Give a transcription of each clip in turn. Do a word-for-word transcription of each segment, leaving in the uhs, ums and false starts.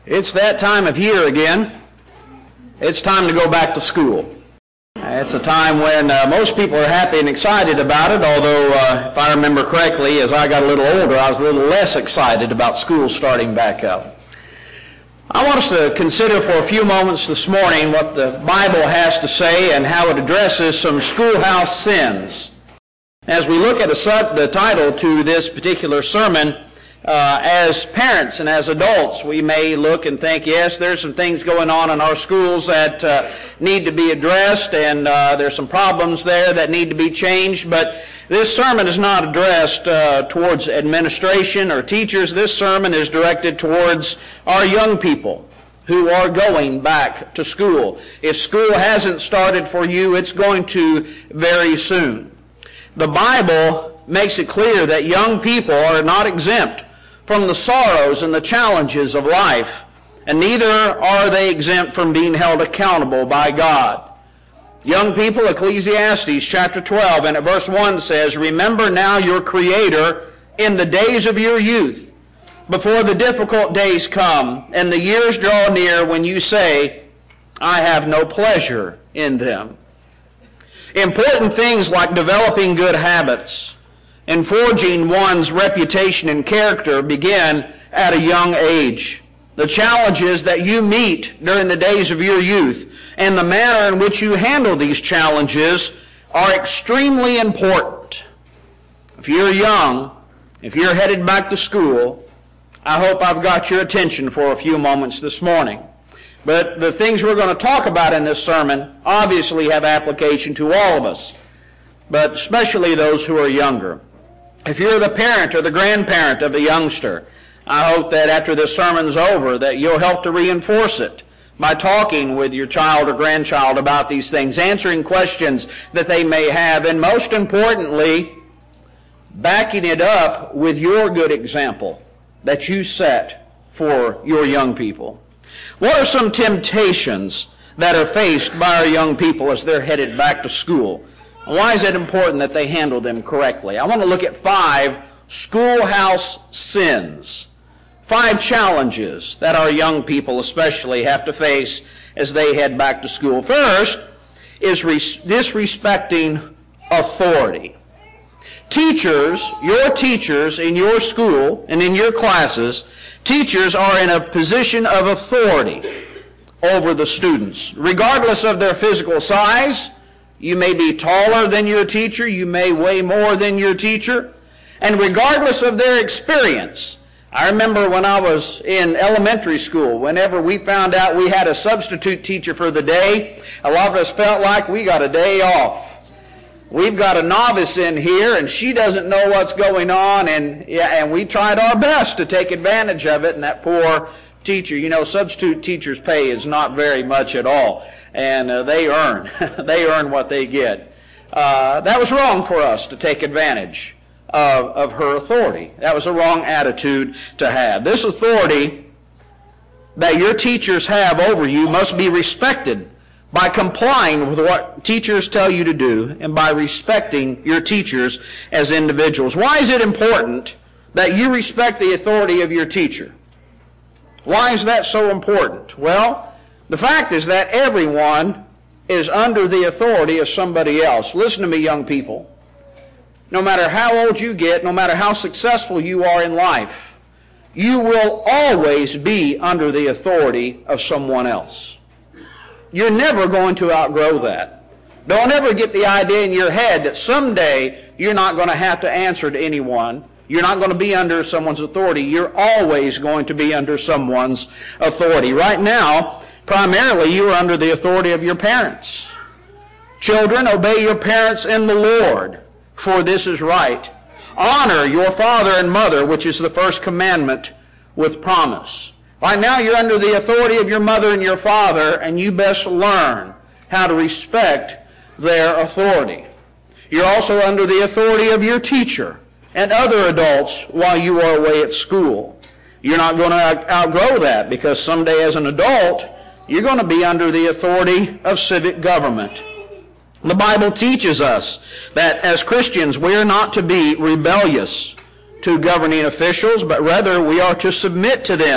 It's that time of year again. It's time to go back to school. It's a time when uh, most people are happy and excited about it, although uh, if I remember correctly, as I got a little older, I was a little less excited about school starting back up. I want us to consider for a few moments this morning what the Bible has to say and how it addresses some schoolhouse sins. As we look at the, the title to this particular sermon, Uh, as parents and as adults, we may look and think, yes, there's some things going on in our schools that uh, need to be addressed, and uh, there's some problems there that need to be changed, but this sermon is not addressed uh, towards administration or teachers. This sermon is directed towards our young people who are going back to school. If school hasn't started for you, it's going to very soon. The Bible makes it clear that young people are not exempt from the sorrows and the challenges of life, and neither are they exempt from being held accountable by God. Young people, Ecclesiastes chapter twelve and at verse one says, "Remember now your Creator in the days of your youth, before the difficult days come, and the years draw near when you say, I have no pleasure in them." Important things like developing good habits and forging one's reputation and character begin at a young age. The challenges that you meet during the days of your youth and the manner in which you handle these challenges are extremely important. If you're young, if you're headed back to school, I hope I've got your attention for a few moments this morning. But the things we're going to talk about in this sermon obviously have application to all of us, but especially those who are younger. If you're the parent or the grandparent of a youngster, I hope that after this sermon's over that you'll help to reinforce it by talking with your child or grandchild about these things, answering questions that they may have, and most importantly, backing it up with your good example that you set for your young people. What are some temptations that are faced by our young people as they're headed back to school? Why is it important that they handle them correctly? I want to look at five schoolhouse sins, five challenges that our young people especially have to face as they head back to school. First is res- disrespecting authority. Teachers, your teachers in your school and in your classes, teachers are in a position of authority over the students, regardless of their physical size. You may be taller than your teacher. You may weigh more than your teacher. And regardless of their experience, I remember when I was in elementary school, whenever we found out we had a substitute teacher for the day, a lot of us felt like we got a day off. We've got a novice in here, and she doesn't know what's going on, and, yeah, and we tried our best to take advantage of it, and that poor teacher, you know, substitute teachers' pay is not very much at all. And uh, they earn. they earn what they get. Uh, that was wrong for us to take advantage of, of her authority. That was a wrong attitude to have. This authority that your teachers have over you must be respected by complying with what teachers tell you to do and by respecting your teachers as individuals. Why is it important that you respect the authority of your teacher? Why is that so important? Well, the fact is that everyone is under the authority of somebody else. Listen to me, young people. No matter how old you get, no matter how successful you are in life, you will always be under the authority of someone else. You're never going to outgrow that. Don't ever get the idea in your head that someday you're not going to have to answer to anyone. You're not going to be under someone's authority. You're always going to be under someone's authority. Right now, primarily, you are under the authority of your parents. Children, obey your parents in the Lord, for this is right. Honor your father and mother, which is the first commandment with promise. Right now, you're under the authority of your mother and your father, and you best learn how to respect their authority. You're also under the authority of your teacher and other adults while you are away at school. You're not going to outgrow that, because someday as an adult, you're going to be under the authority of civic government. The Bible teaches us that as Christians, we are not to be rebellious to governing officials, but rather we are to submit to them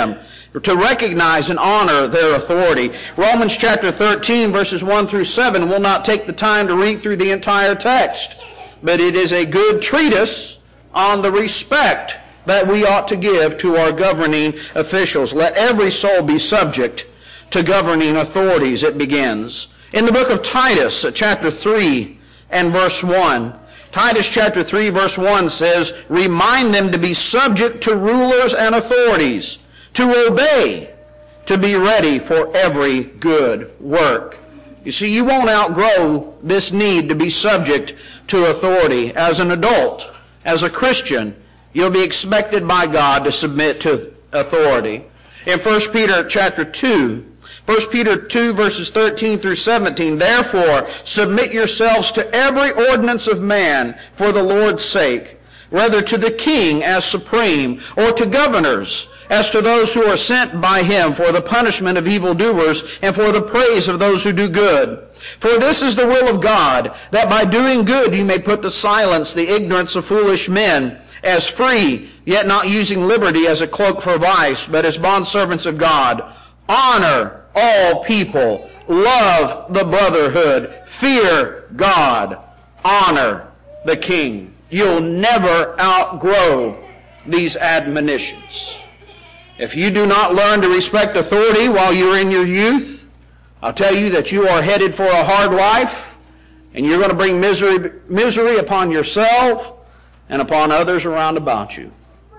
to recognize and honor their authority. Romans chapter thirteen, verses one through seven, we'll not take the time to read through the entire text, but it is a good treatise on the respect that we ought to give to our governing officials. Let every soul be subject to governing authorities, it begins. In the book of Titus, chapter three and verse one, Titus chapter three, verse one says, remind them to be subject to rulers and authorities, to obey, to be ready for every good work. You see, you won't outgrow this need to be subject to authority. As an adult, as a Christian, you'll be expected by God to submit to authority. In First Peter chapter two, First Peter two, verses thirteen through seventeen, therefore submit yourselves to every ordinance of man for the Lord's sake, whether to the king as supreme, or to governors, as to those who are sent by him for the punishment of evildoers and for the praise of those who do good. For this is the will of God, that by doing good you may put to silence the ignorance of foolish men, as free, yet not using liberty as a cloak for vice, but as bondservants of God. Honor all people, love the brotherhood, fear God, honor the king. You'll never outgrow these admonitions. If you do not learn to respect authority while you're in your youth, I'll tell you that you are headed for a hard life, and you're going to bring misery, misery upon yourself and upon others around about you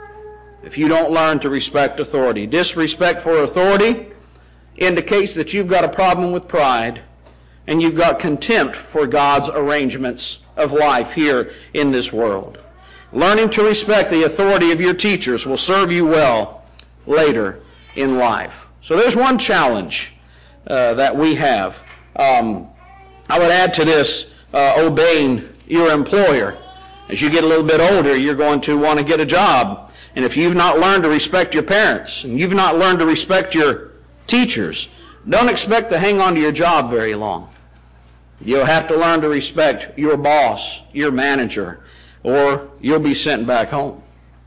if you don't learn to respect authority. Disrespect for authority indicates that you've got a problem with pride and you've got contempt for God's arrangements of life here in this world. Learning to respect the authority of your teachers will serve you well later in life. So there's one challenge uh, that we have. Um, I would add to this, uh, obeying your employer. As you get a little bit older, you're going to want to get a job. And if you've not learned to respect your parents, and you've not learned to respect your teachers, don't expect to hang on to your job very long. You'll have to learn to respect your boss, your manager, or you'll be sent back home.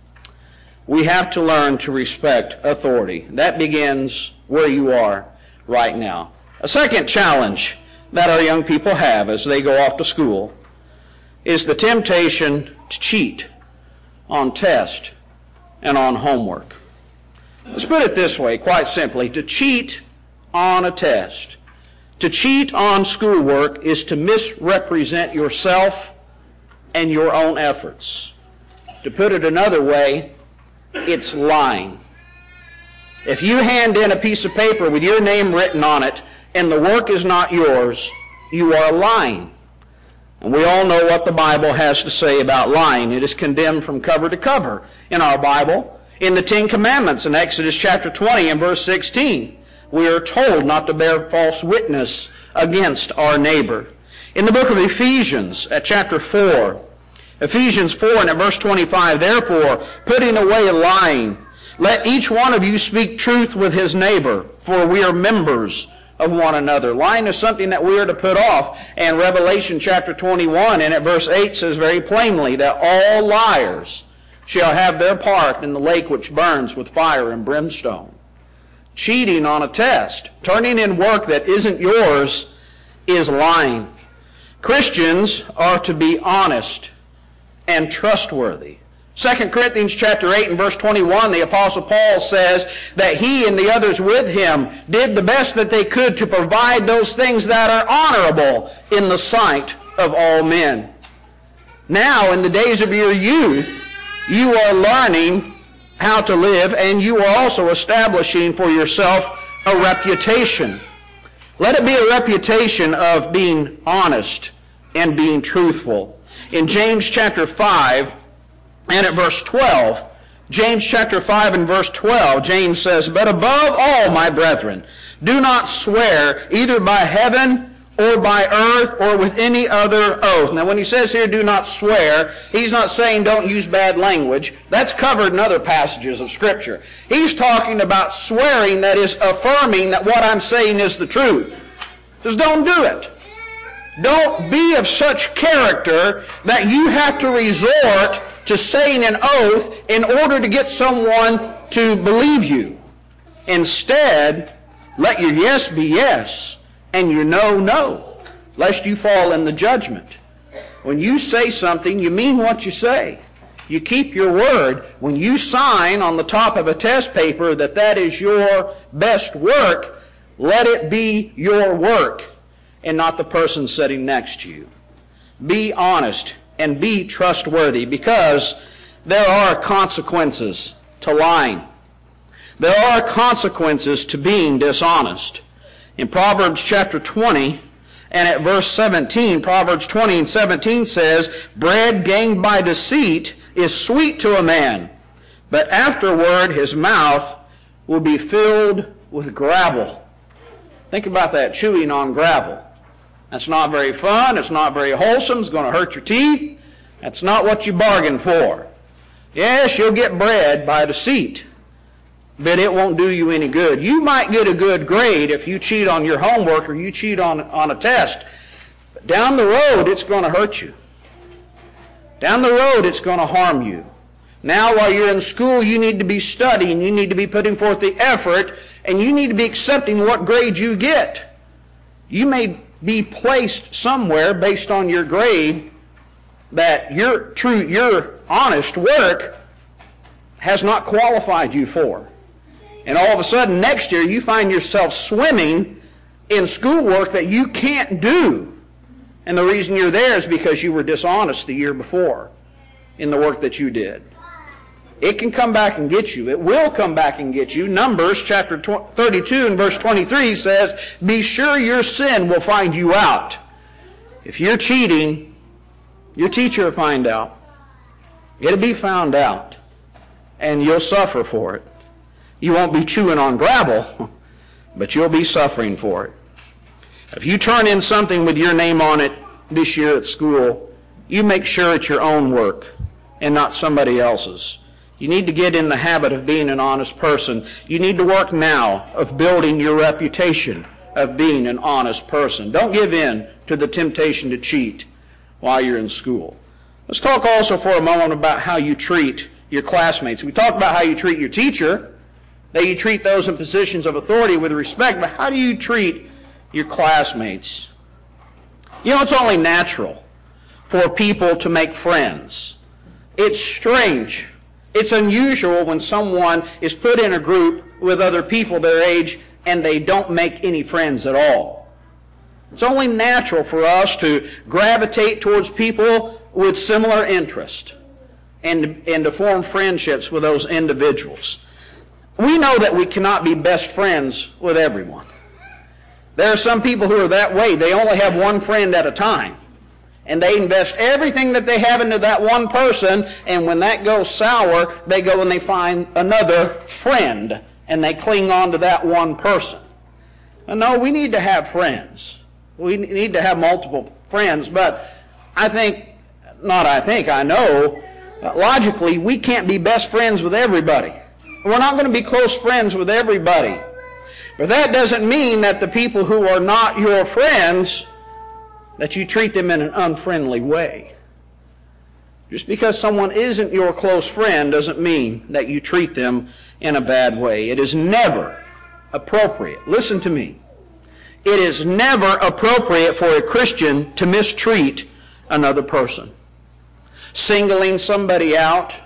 We have to learn to respect authority. That begins where you are right now. A second challenge that our young people have as they go off to school is the temptation to cheat on test and on homework. Let's put it this way, quite simply. To cheat on a test, to cheat on schoolwork is to misrepresent yourself and your own efforts. To put it another way, it's lying. If you hand in a piece of paper with your name written on it and the work is not yours, you are lying. And we all know what the Bible has to say about lying. It is condemned from cover to cover in our Bible. In the Ten Commandments in Exodus chapter twenty and verse sixteen, we are told not to bear false witness against our neighbor. In the book of Ephesians at chapter four, Ephesians four and at verse twenty-five, therefore, putting away lying, let each one of you speak truth with his neighbor, for we are members of one another. Lying is something that we are to put off. And Revelation chapter twenty-one and at verse eight says very plainly that all liars shall have their part in the lake which burns with fire and brimstone. Cheating on a test, turning in work that isn't yours, is lying. Christians are to be honest and trustworthy. Second Corinthians chapter eight and verse twenty-one, the Apostle Paul says that he and the others with him did the best that they could to provide those things that are honorable in the sight of all men. Now, in the days of your youth, you are learning how to live, and you are also establishing for yourself a reputation. Let it be a reputation of being honest and being truthful. In James chapter five and at verse twelve, James chapter five and verse twelve, James says, but above all, my brethren, do not swear either by heaven or by earth or with any other oath. Now when he says here, do not swear, he's not saying don't use bad language. That's covered in other passages of Scripture. He's talking about swearing that is affirming that what I'm saying is the truth. Just don't do it. Don't be of such character that you have to resort to saying an oath in order to get someone to believe you. Instead, let your yes be yes and your no, no, lest you fall in the judgment. When you say something, you mean what you say. You keep your word. When you sign on the top of a test paper that that is your best work, let it be your work and not the person sitting next to you. Be honest and be trustworthy, because there are consequences to lying. There are consequences to being dishonest. In Proverbs chapter twenty and at verse seventeen, Proverbs twenty and seventeen says, bread gained by deceit is sweet to a man, but afterward his mouth will be filled with gravel. Think about that, chewing on gravel. That's not very fun. It's not very wholesome. It's going to hurt your teeth. That's not what you bargained for. Yes, you'll get bread by deceit, but it won't do you any good. You might get a good grade if you cheat on your homework or you cheat on, on a test, but down the road it's going to hurt you. Down the road it's going to harm you. Now while you're in school, you need to be studying, you need to be putting forth the effort, and you need to be accepting what grade you get. You may be placed somewhere based on your grade that your true, your honest work has not qualified you for. And all of a sudden next year you find yourself swimming in schoolwork that you can't do. And the reason you're there is because you were dishonest the year before in the work that you did. It can come back and get you. It will come back and get you. Numbers chapter thirty-two and verse twenty-three says, be sure your sin will find you out. If you're cheating, your teacher will find out. It'll be found out. And you'll suffer for it. You won't be chewing on gravel, but you'll be suffering for it. If you turn in something with your name on it this year at school, you make sure it's your own work and not somebody else's. You need to get in the habit of being an honest person. You need to work now of building your reputation of being an honest person. Don't give in to the temptation to cheat while you're in school. Let's talk also for a moment about how you treat your classmates. We talked about how you treat your teacher, that you treat those in positions of authority with respect, but how do you treat your classmates? You know, it's only natural for people to make friends. It's strange. It's unusual when someone is put in a group with other people their age and they don't make any friends at all. It's only natural for us to gravitate towards people with similar interest and, and to form friendships with those individuals. We know that we cannot be best friends with everyone. There are some people who are that way. They only have one friend at a time. And they invest everything that they have into that one person, and when that goes sour, they go and they find another friend, and they cling on to that one person. And no, we need to have friends. We need to have multiple friends, but I think, not I think, I know, logically, we can't be best friends with everybody. We're not going to be close friends with everybody. But that doesn't mean that the people who are not your friends, that you treat them in an unfriendly way. Just because someone isn't your close friend doesn't mean that you treat them in a bad way. It is never appropriate. Listen to me. It is never appropriate for a Christian to mistreat another person. Singling somebody out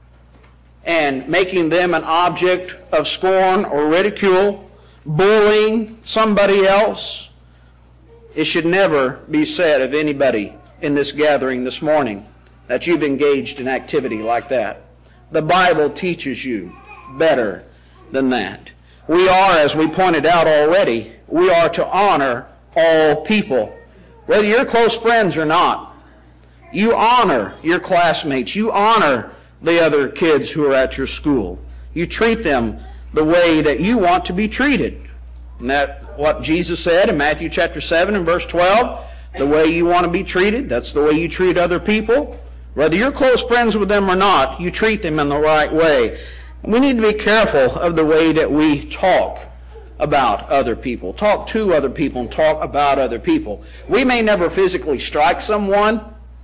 and making them an object of scorn or ridicule, bullying somebody else. It should never be said of anybody in this gathering this morning that you've engaged in activity like that. The Bible teaches you better than that. We are, as we pointed out already, we are to honor all people. Whether you're close friends or not, you honor your classmates. You honor the other kids who are at your school. You treat them the way that you want to be treated. And that what Jesus said in Matthew chapter seven and verse twelve, the way you want to be treated, that's the way you treat other people. Whether you're close friends with them or not, you treat them in the right way. And we need to be careful of the way that we talk about other people, talk to other people, and talk about other people. We may never physically strike someone.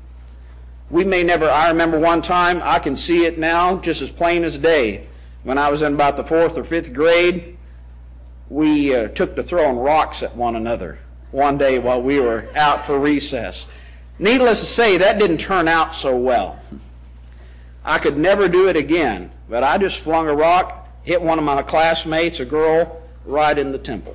We may never, I remember one time, I can see it now just as plain as day. When I was in about the fourth or fifth grade, we uh, took to throwing rocks at one another one day while we were out for recess. Needless to say, that didn't turn out so well. I could never do it again, but I just flung a rock, hit one of my classmates, a girl, right in the temple.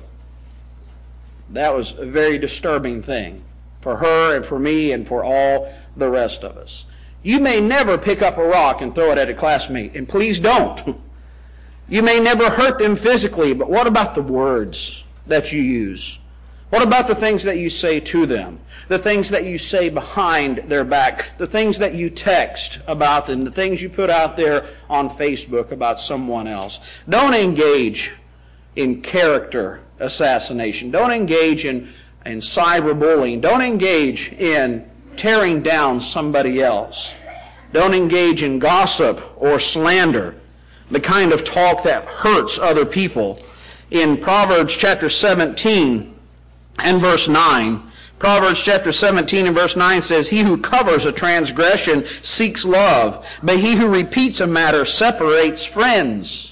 That was a very disturbing thing for her and for me and for all the rest of us. You may never pick up a rock and throw it at a classmate, and please don't. You may never hurt them physically, but what about the words that you use? What about the things that you say to them? The things that you say behind their back? The things that you text about them? The things you put out there on Facebook about someone else? Don't engage in character assassination. Don't engage in, in cyberbullying. Don't engage in tearing down somebody else. Don't engage in gossip or slander, the kind of talk that hurts other people. In Proverbs chapter seventeen and verse nine, Proverbs chapter seventeen and verse nine says, "He who covers a transgression seeks love, but he who repeats a matter separates friends."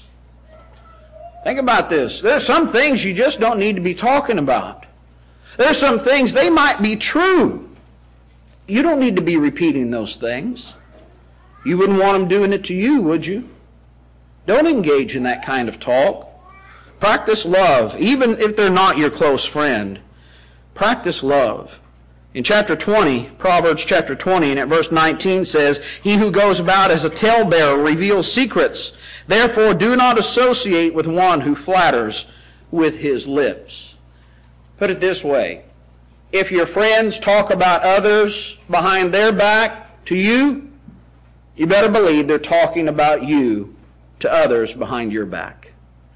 Think about this. There are some things you just don't need to be talking about. There are some things, they might be true. You don't need to be repeating those things. You wouldn't want them doing it to you, would you? Don't engage in that kind of talk. Practice love, even if they're not your close friend. Practice love. In chapter twenty, Proverbs chapter twenty, and at verse nineteen says, "He who goes about as a talebearer reveals secrets. Therefore do not associate with one who flatters with his lips." Put it this way. If your friends talk about others behind their back to you, you better believe they're talking about you to others behind your back.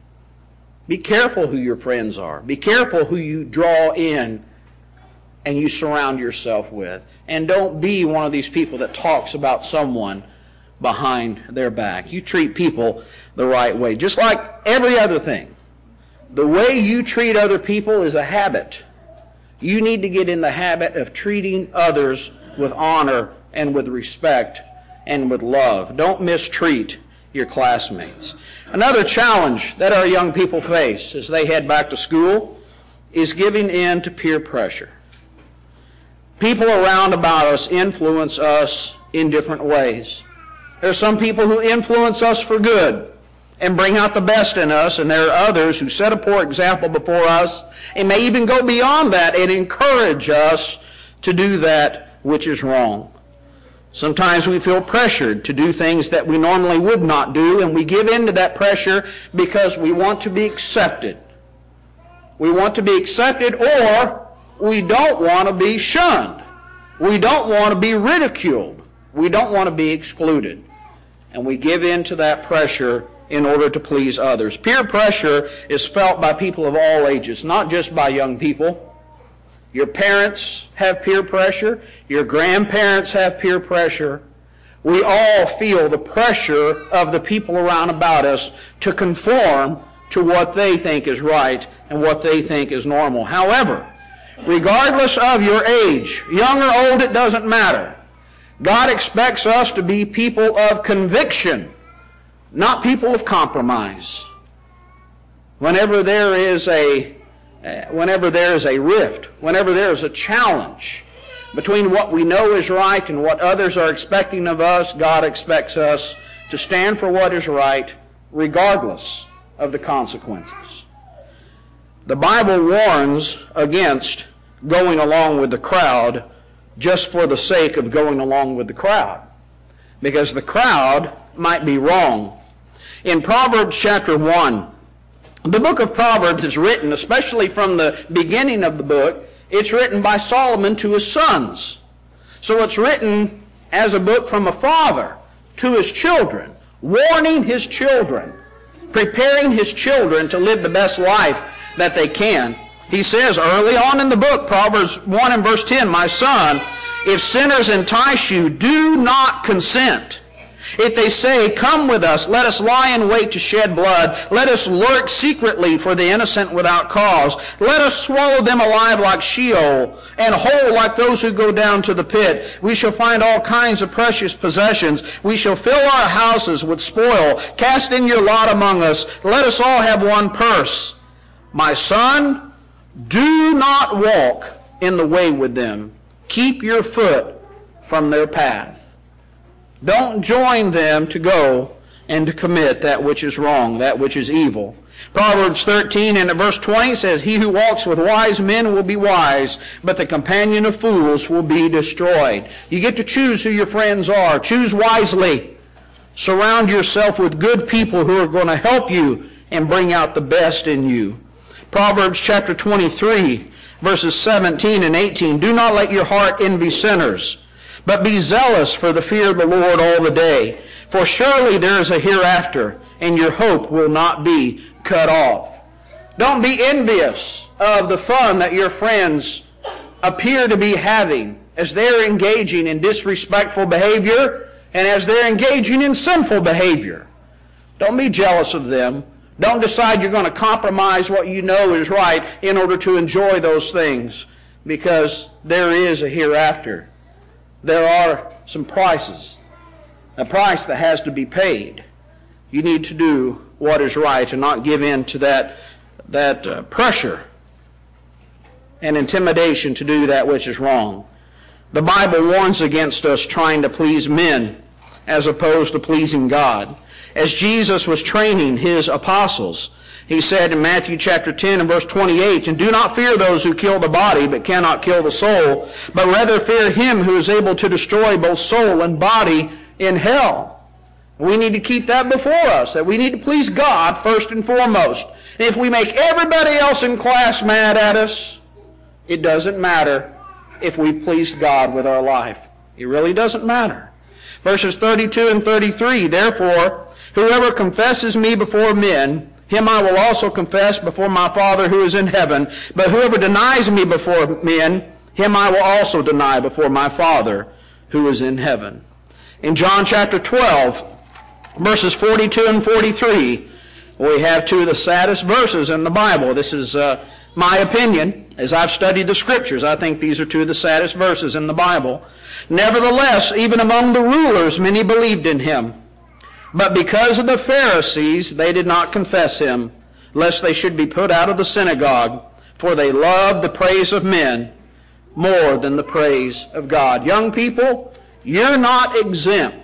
Be careful who your friends are. Be careful who you draw in and you surround yourself with. And don't be one of these people that talks about someone behind their back. You treat people the right way. Just like every other thing. The way you treat other people is a habit. You need to get in the habit of treating others with honor and with respect and with love. Don't mistreat your classmates. Another challenge that our young people face as they head back to school is giving in to peer pressure. People around about us influence us in different ways. There are some people who influence us for good and bring out the best in us, and there are others who set a poor example before us and may even go beyond that and encourage us to do that which is wrong. Sometimes we feel pressured to do things that we normally would not do, and we give in to that pressure because we want to be accepted. We want to be accepted, or we don't want to be shunned. We don't want to be ridiculed. We don't want to be excluded. And we give in to that pressure in order to please others. Peer pressure is felt by people of all ages, not just by young people. Your parents have peer pressure. Your grandparents have peer pressure. We all feel the pressure of the people around about us to conform to what they think is right and what they think is normal. However, regardless of your age, young or old, it doesn't matter. God expects us to be people of conviction, not people of compromise. Whenever there is a Uh, whenever there is a rift, whenever there is a challenge between what we know is right and what others are expecting of us, God expects us to stand for what is right regardless of the consequences. The Bible warns against going along with the crowd just for the sake of going along with the crowd, because the crowd might be wrong. In Proverbs chapter one, the book of Proverbs is written, especially from the beginning of the book, it's written by Solomon to his sons. So it's written as a book from a father to his children, warning his children, preparing his children to live the best life that they can. He says early on in the book, Proverbs one and verse ten, "My son, if sinners entice you, do not consent. If they say, 'Come with us, let us lie in wait to shed blood. Let us lurk secretly for the innocent without cause. Let us swallow them alive like Sheol, and whole like those who go down to the pit. We shall find all kinds of precious possessions. We shall fill our houses with spoil. Cast in your lot among us. Let us all have one purse.' My son, do not walk in the way with them. Keep your foot from their path. Don't join them to go and to commit that which is wrong, that which is evil. Proverbs thirteen and at verse twenty says, He who walks with wise men will be wise, but the companion of fools will be destroyed. You get to choose who your friends are. Choose wisely. Surround yourself with good people who are going to help you and bring out the best in you. Proverbs chapter twenty-three, verses seventeen and eighteen, Do not let your heart envy sinners, but be zealous for the fear of the Lord all the day. For surely there is a hereafter, and your hope will not be cut off. Don't be envious of the fun that your friends appear to be having as they're engaging in disrespectful behavior and as they're engaging in sinful behavior. Don't be jealous of them. Don't decide you're going to compromise what you know is right in order to enjoy those things, because there is a hereafter. There are some prices, a price that has to be paid. You need to do what is right and not give in to that, that uh, pressure and intimidation to do that which is wrong. The Bible warns against us trying to please men as opposed to pleasing God. As Jesus was training his apostles, he said in Matthew chapter ten and verse twenty-eight, And do not fear those who kill the body, but cannot kill the soul, but rather fear him who is able to destroy both soul and body in hell. We need to keep that before us, that we need to please God first and foremost. And if we make everybody else in class mad at us, it doesn't matter if we pleased God with our life. It really doesn't matter. Verses thirty-two and thirty-three, Therefore, whoever confesses me before men, him I will also confess before my Father who is in heaven. But whoever denies me before men, him I will also deny before my Father who is in heaven. In John chapter twelve, verses forty-two and forty-three, we have two of the saddest verses in the Bible. This is uh, my opinion. As I've studied the Scriptures, I think these are two of the saddest verses in the Bible. Nevertheless, even among the rulers, many believed in him. But because of the Pharisees, they did not confess him, lest they should be put out of the synagogue, for they loved the praise of men more than the praise of God. Young people, you're not exempt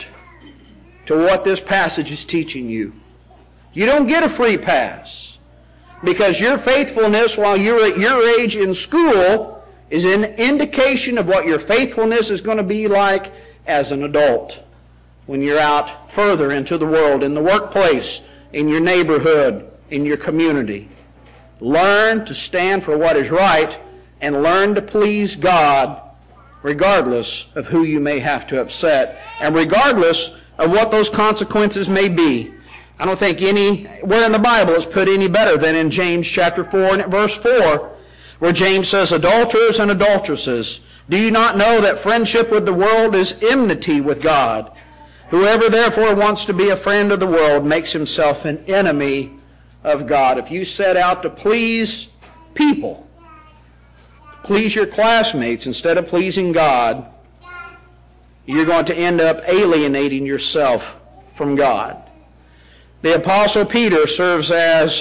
to what this passage is teaching you. You don't get a free pass, because your faithfulness while you're at your age in school is an indication of what your faithfulness is going to be like as an adult when you're out further into the world, in the workplace, in your neighborhood, in your community. Learn to stand for what is right and learn to please God regardless of who you may have to upset and regardless of what those consequences may be. I don't think anywhere in the Bible is put any better than in James chapter four and at verse four, where James says, Adulterers and adulteresses, do you not know that friendship with the world is enmity with God? Whoever therefore wants to be a friend of the world makes himself an enemy of God. If you set out to please people, please your classmates instead of pleasing God, you're going to end up alienating yourself from God. The Apostle Peter serves as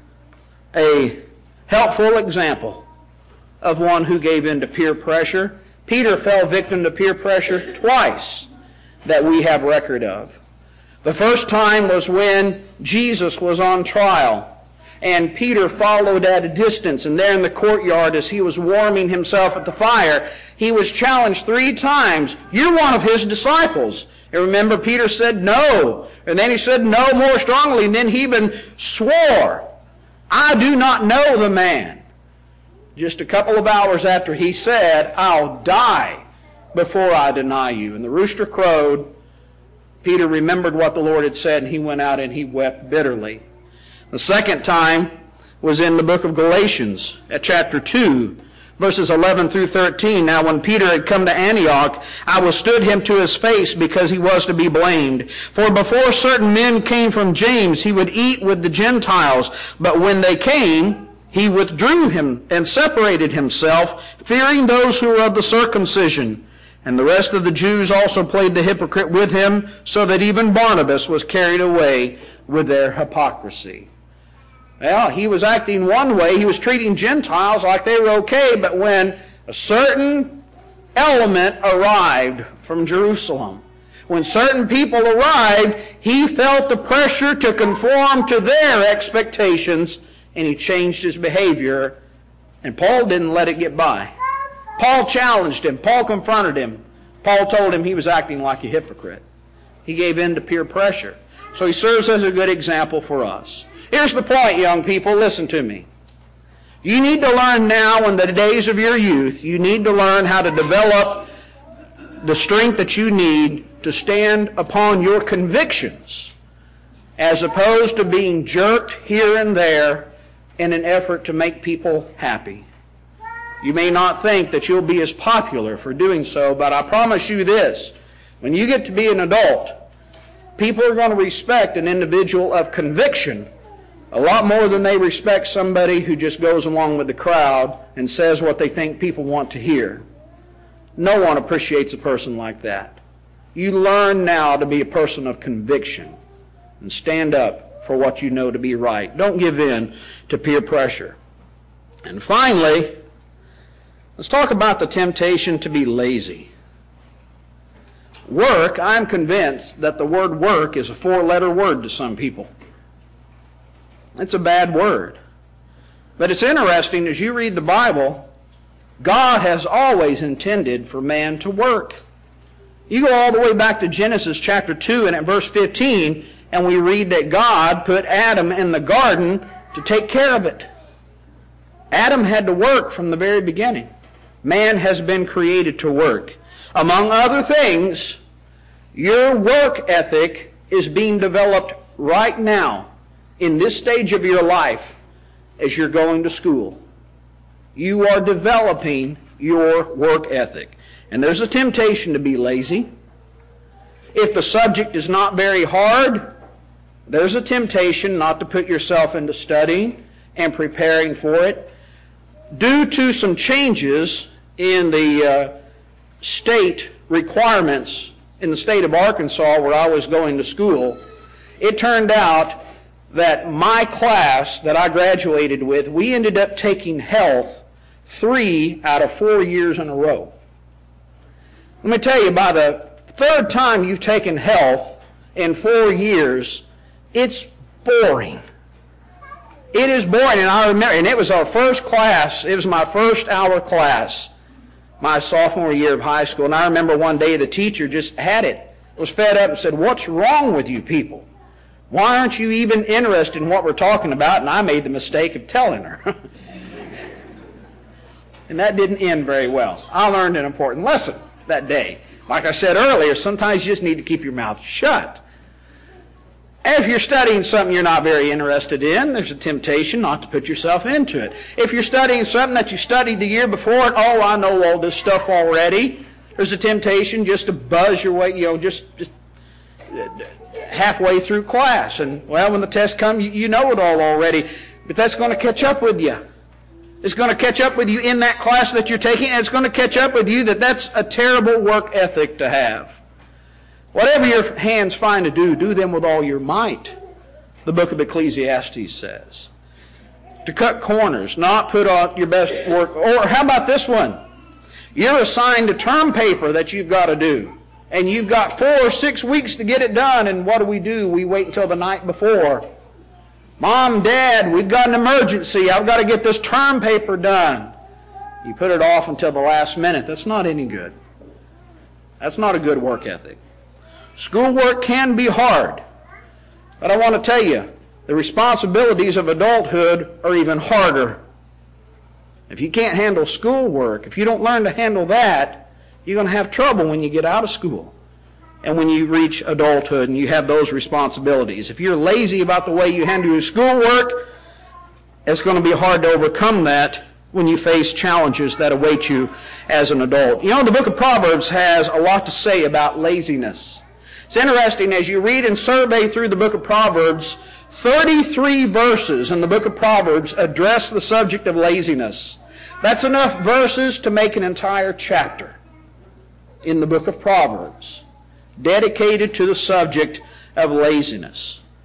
a helpful example of one who gave in to peer pressure. Peter fell victim to peer pressure twice that we have record of. The first time was when Jesus was on trial, and Peter followed at a distance, and there in the courtyard as he was warming himself at the fire, he was challenged three times. You're one of his disciples. And remember, Peter said no, and then he said no more strongly, and then he even swore, I do not know the man. Just a couple of hours after he said, I'll die before I deny you. And the rooster crowed. Peter remembered what the Lord had said, and he went out and he wept bitterly. The second time was in the book of Galatians at chapter two, verses eleven through thirteen. Now when Peter had come to Antioch, I withstood him to his face because he was to be blamed. For before certain men came from James, he would eat with the Gentiles. But when they came, he withdrew him and separated himself, fearing those who were of the circumcision. And the rest of the Jews also played the hypocrite with him, so that even Barnabas was carried away with their hypocrisy. Well, he was acting one way. He was treating Gentiles like they were okay, but when a certain element arrived from Jerusalem, when certain people arrived, he felt the pressure to conform to their expectations, and he changed his behavior, and Paul didn't let it get by. Paul challenged him. Paul confronted him. Paul told him he was acting like a hypocrite. He gave in to peer pressure. So he serves as a good example for us. Here's the point, young people. Listen to me. You need to learn now in the days of your youth, you need to learn how to develop the strength that you need to stand upon your convictions, as opposed to being jerked here and there in an effort to make people happy. You may not think that you'll be as popular for doing so, but I promise you this: when you get to be an adult, people are going to respect an individual of conviction a lot more than they respect somebody who just goes along with the crowd and says what they think people want to hear. No one appreciates a person like that. You learn now to be a person of conviction and stand up for what you know to be right. Don't give in to peer pressure. And finally, let's talk about the temptation to be lazy. Work, I'm convinced that the word work is a four-letter word to some people. It's a bad word. But it's interesting, as you read the Bible, God has always intended for man to work. You go all the way back to Genesis chapter two and at verse fifteen, and we read that God put Adam in the garden to take care of it. Adam had to work from the very beginning. Man has been created to work. Among other things, your work ethic is being developed right now in this stage of your life as you're going to school. You are developing your work ethic. And there's a temptation to be lazy. If the subject is not very hard, there's a temptation not to put yourself into studying and preparing for it. Due to some changes in the uh, state requirements in the state of Arkansas where I was going to school, it turned out that my class that I graduated with, we ended up taking health three out of four years in a row. Let me tell you, by the third time you've taken health in four years, it's boring. It is boring, and I remember, and it was our first class, it was my first hour class, my sophomore year of high school, and I remember one day the teacher just had it, was fed up and said, "What's wrong with you people? Why aren't you even interested in what we're talking about?" And I made the mistake of telling her. And that didn't end very well. I learned an important lesson that day. Like I said earlier, sometimes you just need to keep your mouth shut. If you're studying something you're not very interested in, there's a temptation not to put yourself into it. If you're studying something that you studied the year before, oh, I know all this stuff already, there's a temptation just to buzz your way, you know, just, just halfway through class. And, well, when the test comes, you, you know it all already. But that's going to catch up with you. It's going to catch up with you in that class that you're taking, and it's going to catch up with you that that's a terrible work ethic to have. Whatever your hands find to do, do them with all your might, the book of Ecclesiastes says. To cut corners, not put on your best work. Or how about this one? You're assigned a term paper that you've got to do, and you've got four or six weeks to get it done, and what do we do? We wait until the night before. Mom, Dad, we've got an emergency. I've got to get this term paper done. You put it off until the last minute. That's not any good. That's not a good work ethic. Schoolwork can be hard, but I want to tell you, the responsibilities of adulthood are even harder. If you can't handle schoolwork, if you don't learn to handle that, you're going to have trouble when you get out of school and when you reach adulthood and you have those responsibilities. If you're lazy about the way you handle your schoolwork, it's going to be hard to overcome that when you face challenges that await you as an adult. You know, the book of Proverbs has a lot to say about laziness. It's interesting, as you read and survey through the book of Proverbs, thirty-three verses in the book of Proverbs address the subject of laziness. That's enough verses to make an entire chapter in the book of Proverbs dedicated to the subject of laziness.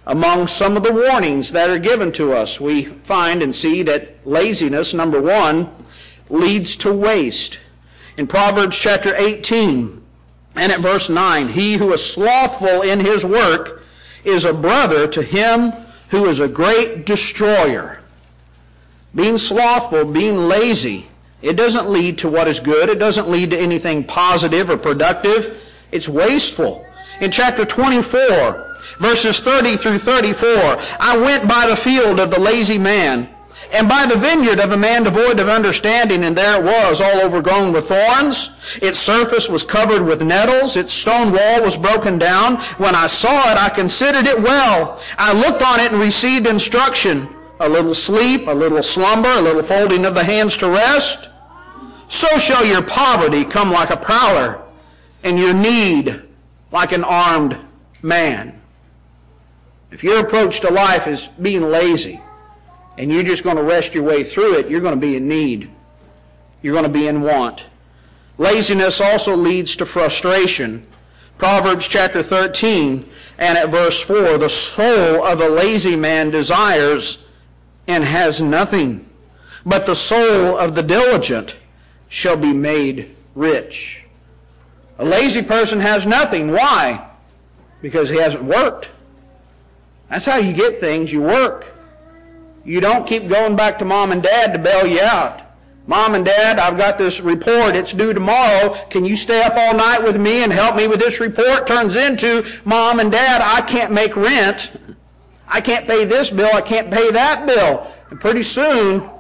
Among some of the warnings that are given to us, we find and see that laziness, number one, leads to waste. In Proverbs chapter eighteen and at verse nine, he who is slothful in his work is a brother to him who is a great destroyer. Being slothful, being lazy, it doesn't lead to what is good. It doesn't lead to anything positive or productive. It's wasteful. In chapter twenty-four, verses thirty through thirty-four, I went by the field of the lazy man, and by the vineyard of a man devoid of understanding, and there it was, all overgrown with thorns. Its surface was covered with nettles. Its stone wall was broken down. When I saw it, I considered it well. I looked on it and received instruction. A little sleep, a little slumber, a little folding of the hands to rest. So shall your poverty come like a prowler, and your need like an armed man. If your approach to life is being lazy, and you're just going to rest your way through it, you're going to be in need. You're going to be in want. Laziness also leads to frustration. Proverbs chapter thirteen and at verse four, the soul of a lazy man desires and has nothing, but the soul of the diligent shall be made rich. A lazy person has nothing. Why? Because he hasn't worked. That's how you get things. You work. You don't keep going back to mom and dad to bail you out. Mom and dad, I've got this report. It's due tomorrow. Can you stay up all night with me and help me with this report? Turns into, mom and dad, I can't make rent. I can't pay this bill. I can't pay that bill. And pretty soon,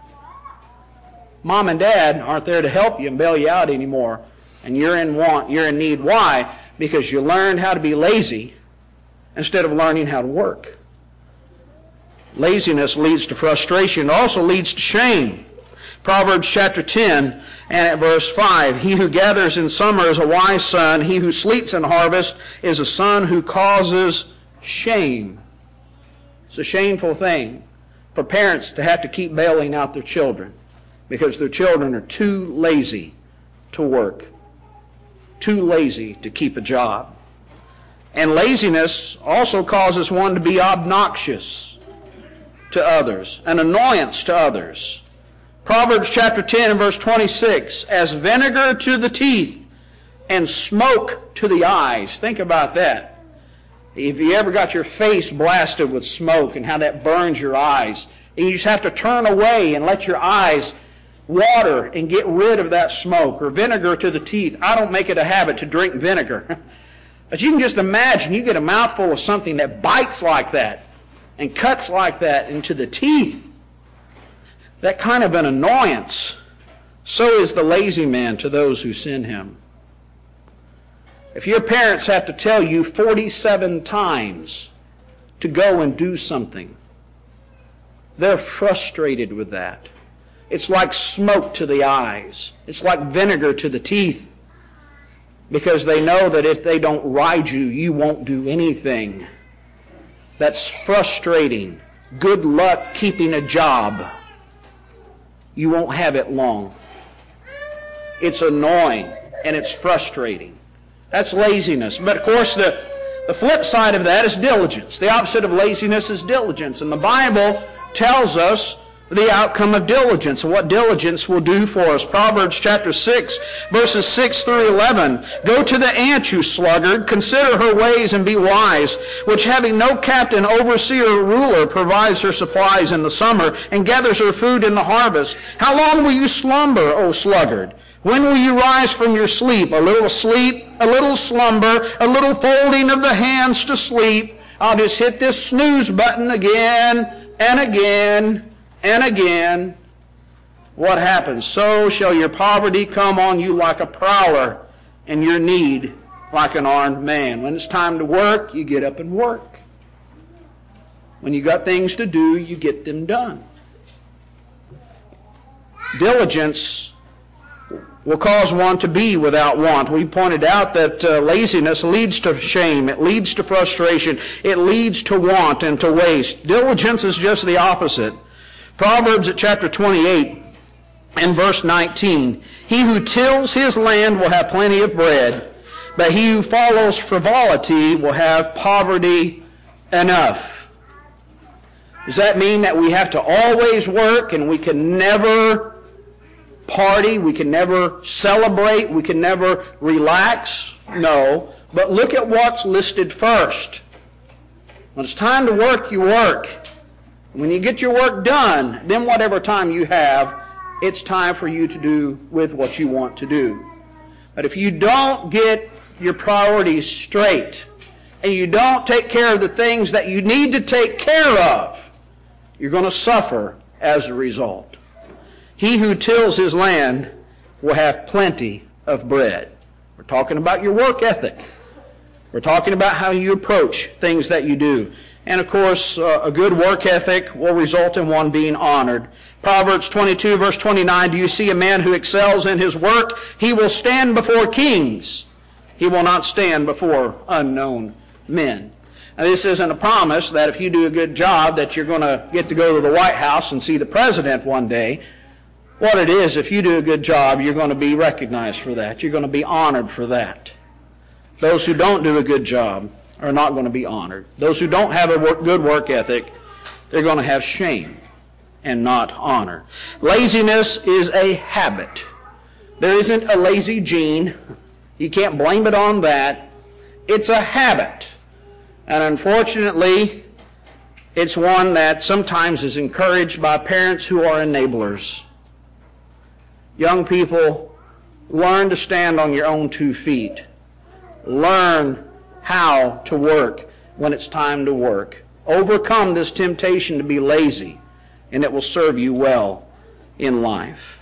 mom and dad aren't there to help you and bail you out anymore. And you're in want. You're in need. Why? Because you learned how to be lazy instead of learning how to work. Laziness leads to frustration. It also leads to shame. Proverbs chapter ten and at verse five, he who gathers in summer is a wise son. He who sleeps in harvest is a son who causes shame. It's a shameful thing for parents to have to keep bailing out their children because their children are too lazy to work, too lazy to keep a job. And laziness also causes one to be obnoxious to others, an annoyance to others. Proverbs chapter ten and verse twenty-six, as vinegar to the teeth and smoke to the eyes. Think about that. If you ever got your face blasted with smoke and how that burns your eyes, and you just have to turn away and let your eyes water and get rid of that smoke, or vinegar to the teeth. I don't make it a habit to drink vinegar. But you can just imagine, you get a mouthful of something that bites like that and cuts like that into the teeth. That kind of an annoyance. So is the lazy man to those who send him. If your parents have to tell you forty-seven times to go and do something, they're frustrated with that. It's like smoke to the eyes. It's like vinegar to the teeth. Because they know that if they don't ride you, you won't do anything. That's frustrating. Good luck keeping a job. You won't have it long. It's annoying and it's frustrating. That's laziness. But of course the, the flip side of that is diligence. The opposite of laziness is diligence. And the Bible tells us the outcome of diligence and what diligence will do for us. Proverbs chapter six, verses six through eleven. Go to the ant, you sluggard, consider her ways and be wise, which having no captain, overseer, or ruler, provides her supplies in the summer and gathers her food in the harvest. How long will you slumber, O sluggard? When will you rise from your sleep? A little sleep, a little slumber, a little folding of the hands to sleep. I'll just hit this snooze button again and again and again. What happens? So shall your poverty come on you like a prowler, and your need like an armed man. When it's time to work, you get up and work. When you got things to do, you get them done. Diligence will cause one to be without want. We pointed out that uh, laziness leads to shame. It leads to frustration. It leads to want and to waste. Diligence is just the opposite. Proverbs at chapter twenty-eight and verse nineteen. He who tills his land will have plenty of bread, but he who follows frivolity will have poverty enough? Does that mean that we have to always work and we can never party, we can never celebrate, we can never relax? No. But look at what's listed first. When it's time to work, you work. When you get your work done, then whatever time you have, it's time for you to do with what you want to do. But if you don't get your priorities straight, and you don't take care of the things that you need to take care of, you're going to suffer as a result. He who tills his land will have plenty of bread. We're talking about your work ethic. We're talking about how you approach things that you do. And of course, uh, a good work ethic will result in one being honored. Proverbs twenty-two, verse twenty-nine, do you see a man who excels in his work? He will stand before kings. He will not stand before unknown men. Now, this isn't a promise that if you do a good job that you're going to get to go to the White House and see the president one day. What it is, if you do a good job, you're going to be recognized for that. You're going to be honored for that. Those who don't do a good job are not going to be honored. Those who don't have a work, good work ethic, they're going to have shame and not honor. Laziness is a habit. There isn't a lazy gene. You can't blame it on that. It's a habit. And unfortunately, it's one that sometimes is encouraged by parents who are enablers. Young people, learn to stand on your own two feet. Learn how to work when it's time to work. Overcome this temptation to be lazy, and it will serve you well in life.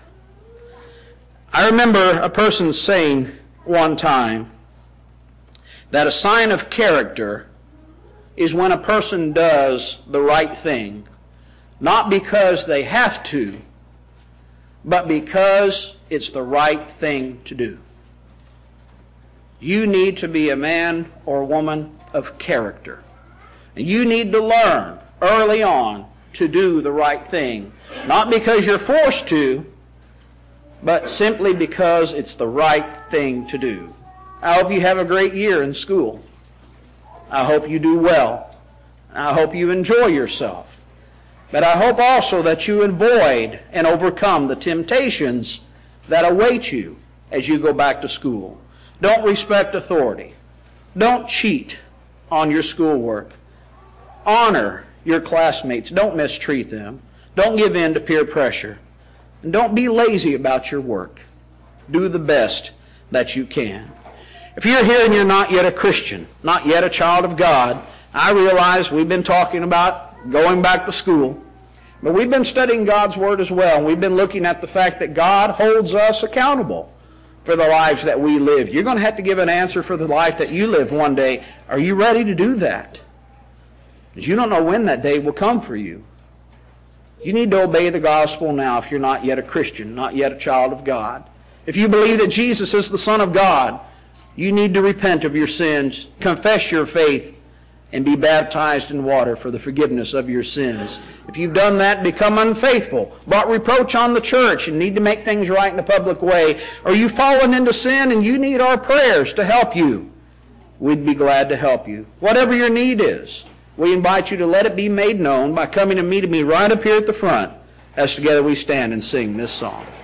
I remember a person saying one time that a sign of character is when a person does the right thing, not because they have to, but because it's the right thing to do. You need to be a man or woman of character. And you need to learn early on to do the right thing, not because you're forced to, but simply because it's the right thing to do. I hope you have a great year in school. I hope you do well. I hope you enjoy yourself. But I hope also that you avoid and overcome the temptations that await you as you go back to school. Don't respect authority. Don't cheat on your schoolwork. Honor your classmates. Don't mistreat them. Don't give in to peer pressure. And don't be lazy about your work. Do the best that you can. If you're here and you're not yet a Christian, not yet a child of God, I realize we've been talking about going back to school, but we've been studying God's Word as well, and we've been looking at the fact that God holds us accountable for the lives that we live. You're going to have to give an answer for the life that you live one day. Are you ready to do that? Because you don't know when that day will come for you. You need to obey the gospel now if you're not yet a Christian, not yet a child of God. If you believe that Jesus is the Son of God, you need to repent of your sins, confess your faith, and be baptized in water for the forgiveness of your sins. If you've done that, become unfaithful, brought reproach on the church, and need to make things right in a public way, or you've fallen into sin and you need our prayers to help you, we'd be glad to help you. Whatever your need is, we invite you to let it be made known by coming and meeting me right up here at the front as together we stand and sing this song.